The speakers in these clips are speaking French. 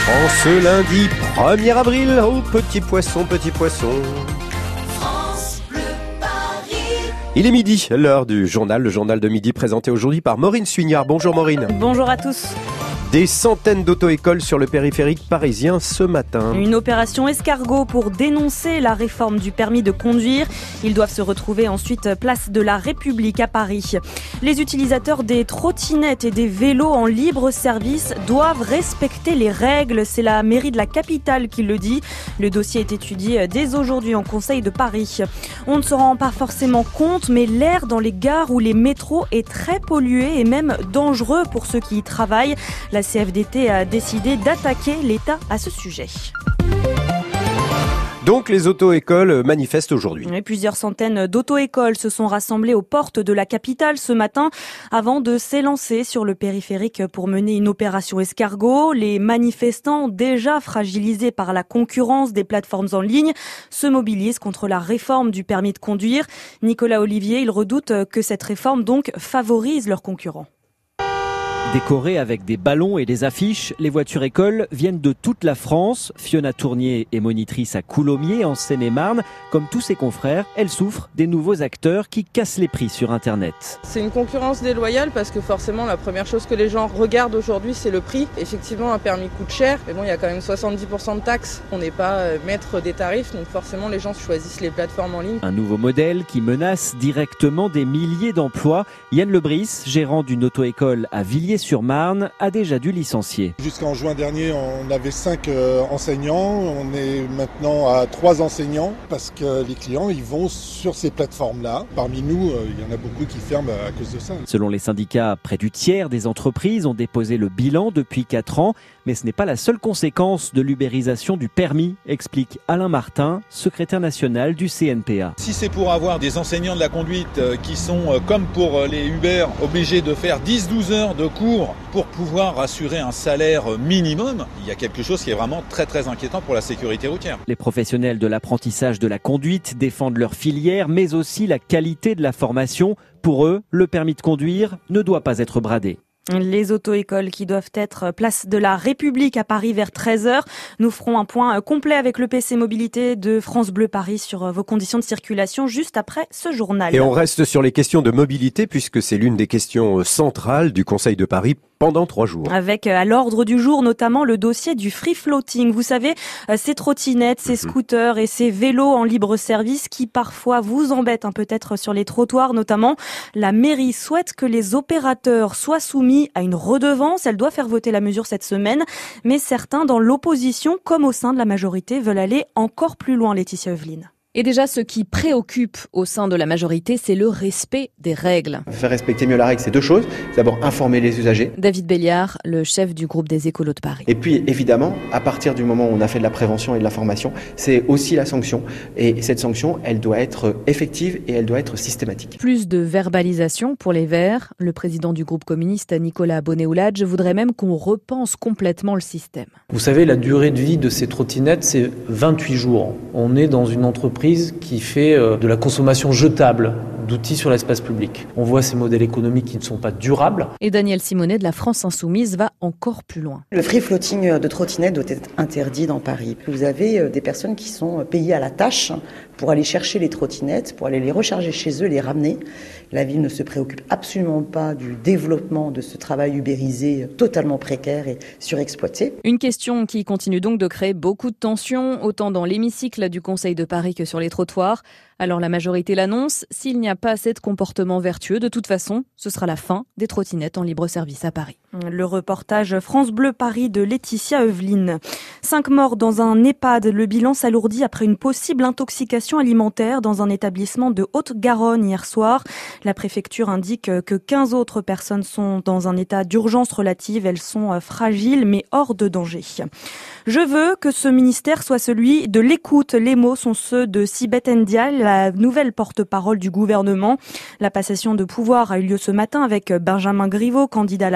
En ce lundi 1er avril, oh petit poisson, petit poisson. France Bleu Paris. Il est midi, l'heure du journal, le journal de midi présenté aujourd'hui par Maureen Suignard. Bonjour Maureen. Bonjour à tous. Des centaines d'auto-écoles sur le périphérique parisien ce matin. Une opération escargot pour dénoncer la réforme du permis de conduire. Ils doivent se retrouver ensuite place de la République à Paris. Les utilisateurs des trottinettes et des vélos en libre service doivent respecter les règles. C'est la mairie de la capitale qui le dit. Le dossier est étudié dès aujourd'hui en Conseil de Paris. On ne se rend pas forcément compte, mais l'air dans les gares ou les métros est très pollué et même dangereux pour ceux qui y travaillent. La CFDT a décidé d'attaquer l'État à ce sujet. Donc les auto-écoles manifestent aujourd'hui. Et plusieurs centaines d'auto-écoles se sont rassemblées aux portes de la capitale ce matin avant de s'élancer sur le périphérique pour mener une opération escargot. Les manifestants, déjà fragilisés par la concurrence des plateformes en ligne, se mobilisent contre la réforme du permis de conduire. Nicolas Olivier, il redoute que cette réforme donc favorise leurs concurrents. Décorées avec des ballons et des affiches, les voitures écoles viennent de toute la France. Fiona Tournier est monitrice à Coulommiers, en Seine-et-Marne. Comme tous ses confrères, elle souffre des nouveaux acteurs qui cassent les prix sur Internet. C'est une concurrence déloyale parce que forcément la première chose que les gens regardent aujourd'hui c'est le prix. Effectivement un permis coûte cher, mais bon il y a quand même 70% de taxes. On n'est pas maître des tarifs, donc forcément les gens choisissent les plateformes en ligne. Un nouveau modèle qui menace directement des milliers d'emplois. Yann Lebris, gérant d'une auto-école à Villiers-sur-Marne, a déjà dû licencier. Jusqu'en juin dernier, on avait 5 enseignants. On est maintenant à 3 enseignants parce que les clients ils vont sur ces plateformes-là. Parmi nous, il y en a beaucoup qui ferment à cause de ça. Selon les syndicats, près du tiers des entreprises ont déposé le bilan depuis 4 ans. Mais ce n'est pas la seule conséquence de l'ubérisation du permis, explique Alain Martin, secrétaire national du CNPA. Si c'est pour avoir des enseignants de la conduite qui sont, comme pour les Uber, obligés de faire 10-12 heures de cours pour pouvoir assurer un salaire minimum, il y a quelque chose qui est vraiment très très inquiétant pour la sécurité routière. Les professionnels de l'apprentissage de la conduite défendent leur filière, mais aussi la qualité de la formation. Pour eux, le permis de conduire ne doit pas être bradé. Les auto-écoles qui doivent être place de la République à Paris vers 13h. Nous ferons un point complet avec le PC Mobilité de France Bleu Paris sur vos conditions de circulation juste après ce journal. Et on reste sur les questions de mobilité puisque c'est l'une des questions centrales du Conseil de Paris pendant 3 jours. Avec à l'ordre du jour notamment le dossier du free floating. Vous savez, ces trottinettes, ces scooters et ces vélos en libre service qui parfois vous embêtent peut-être sur les trottoirs notamment. La mairie souhaite que les opérateurs soient soumis à une redevance. Elle doit faire voter la mesure cette semaine. Mais certains dans l'opposition comme au sein de la majorité veulent aller encore plus loin, Laetitia Evelyne. Et déjà, ce qui préoccupe au sein de la majorité, c'est le respect des règles. Faire respecter mieux la règle, c'est 2 choses. D'abord, informer les usagers. David Béliard, le chef du groupe des écolos de Paris. Et puis, évidemment, à partir du moment où on a fait de la prévention et de la formation, c'est aussi la sanction. Et cette sanction, elle doit être effective et elle doit être systématique. Plus de verbalisation pour les Verts. Le président du groupe communiste, Nicolas Bonnet-Ouladj, voudrait même qu'on repense complètement le système. Vous savez, la durée de vie de ces trottinettes, c'est 28 jours. On est dans une entreprise qui fait de la consommation jetable d'outils sur l'espace public. On voit ces modèles économiques qui ne sont pas durables. Et Daniel Simonet de la France Insoumise va encore plus loin. Le free floating de trottinettes doit être interdit dans Paris. Vous avez des personnes qui sont payées à la tâche pour aller chercher les trottinettes, pour aller les recharger chez eux, les ramener. La ville ne se préoccupe absolument pas du développement de ce travail ubérisé totalement précaire et surexploité. Une question qui continue donc de créer beaucoup de tensions, autant dans l'hémicycle du Conseil de Paris que sur les trottoirs. Alors la majorité l'annonce, s'il n'y a pas assez de comportements vertueux, de toute façon, ce sera la fin des trottinettes en libre service à Paris. Le reportage France Bleu Paris de Laetitia Evelyne. 5 morts dans un EHPAD. Le bilan s'alourdit après une possible intoxication alimentaire dans un établissement de Haute-Garonne hier soir. La préfecture indique que 15 autres personnes sont dans un état d'urgence relative. Elles sont fragiles mais hors de danger. Je veux que ce ministère soit celui de l'écoute. Les mots sont ceux de Sibeth Ndiaye, la nouvelle porte-parole du gouvernement. La passation de pouvoir a eu lieu ce matin avec Benjamin Griveaux, candidat à la mairie de Paris.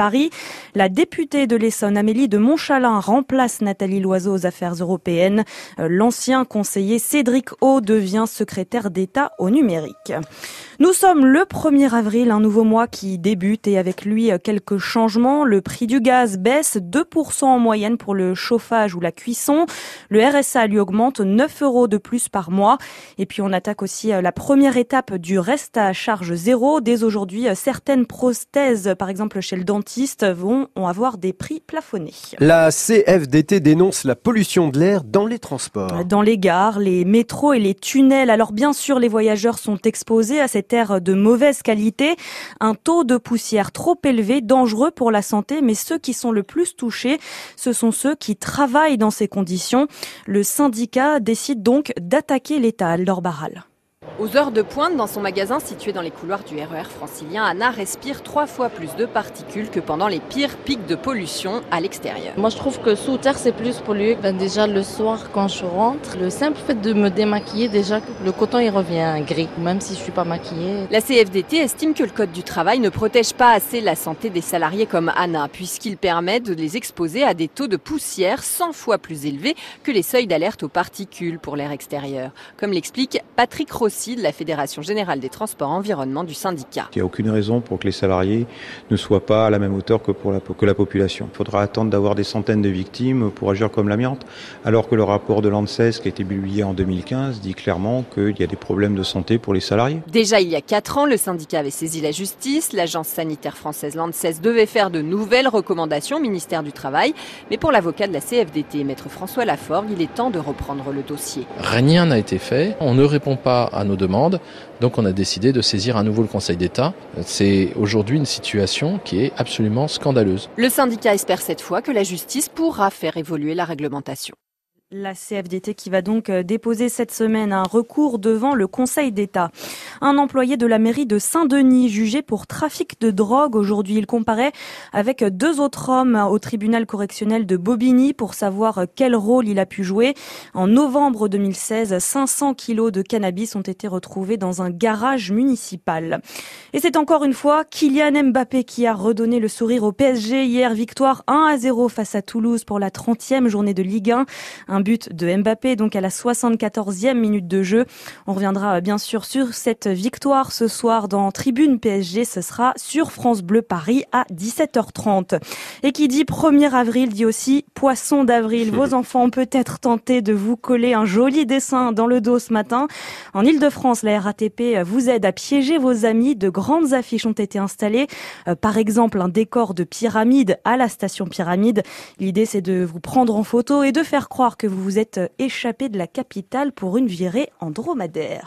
Paris. La députée de l'Essonne, Amélie de Montchalin, remplace Nathalie Loiseau aux affaires européennes. L'ancien conseiller Cédric O devient secrétaire d'État au numérique. Nous sommes le 1er avril, un nouveau mois qui débute et avec lui quelques changements. Le prix du gaz baisse 2% en moyenne pour le chauffage ou la cuisson. Le RSA lui augmente 9 € de plus par mois. Et puis on attaque aussi la première étape du reste à charge zéro. Dès aujourd'hui, certaines prothèses, par exemple chez le dentiste, vont avoir des prix plafonnés. La CFDT dénonce la pollution de l'air dans les transports. Dans les gares, les métros et les tunnels. Alors bien sûr, les voyageurs sont exposés à cet air de mauvaise qualité. Un taux de poussière trop élevé, dangereux pour la santé, mais ceux qui sont le plus touchés, ce sont ceux qui travaillent dans ces conditions. Le syndicat décide donc d'attaquer l'État. Laure Barral. Aux heures de pointe, dans son magasin situé dans les couloirs du RER francilien, Anna respire 3 fois plus de particules que pendant les pires pics de pollution à l'extérieur. Moi je trouve que sous terre c'est plus pollué. Déjà le soir quand je rentre, le simple fait de me démaquiller, déjà le coton il revient gris, même si je suis pas maquillée. La CFDT estime que le code du travail ne protège pas assez la santé des salariés comme Anna, puisqu'il permet de les exposer à des taux de poussière 100 fois plus élevés que les seuils d'alerte aux particules pour l'air extérieur. Comme l'explique Patrick Rossi de la Fédération Générale des Transports Environnement du syndicat. Il n'y a aucune raison pour que les salariés ne soient pas à la même hauteur que la population. Il faudra attendre d'avoir des centaines de victimes pour agir comme l'amiante, alors que le rapport de l'ANSES qui a été publié en 2015 dit clairement qu'il y a des problèmes de santé pour les salariés. Déjà il y a 4 ans, le syndicat avait saisi la justice. L'agence sanitaire française l'ANSES devait faire de nouvelles recommandations au ministère du Travail. Mais pour l'avocat de la CFDT, maître François Laforgue, il est temps de reprendre le dossier. Rien n'a été fait. On ne répond pas à nos demandes. Donc on a décidé de saisir à nouveau le Conseil d'État. C'est aujourd'hui une situation qui est absolument scandaleuse. Le syndicat espère cette fois que la justice pourra faire évoluer la réglementation. La CFDT qui va donc déposer cette semaine un recours devant le Conseil d'État. Un employé de la mairie de Saint-Denis jugé pour trafic de drogue. Aujourd'hui, il comparait avec 2 autres hommes au tribunal correctionnel de Bobigny pour savoir quel rôle il a pu jouer. En novembre 2016, 500 kilos de cannabis ont été retrouvés dans un garage municipal. Et c'est encore une fois Kylian Mbappé qui a redonné le sourire au PSG. Hier, victoire 1-0 face à Toulouse pour la 30e journée de Ligue 1. Un but de Mbappé, donc à la 74e minute de jeu. On reviendra bien sûr sur cette victoire ce soir dans Tribune PSG. Ce sera sur France Bleu Paris à 17h30. Et qui dit 1er avril dit aussi poisson d'avril. Vos enfants ont peut-être tenté de vous coller un joli dessin dans le dos ce matin. En Ile-de-France, la RATP vous aide à piéger vos amis. De grandes affiches ont été installées. Par exemple, un décor de pyramide à la station Pyramide. L'idée, c'est de vous prendre en photo et de faire croire que vous vous êtes échappé de la capitale pour une virée en dromadaire.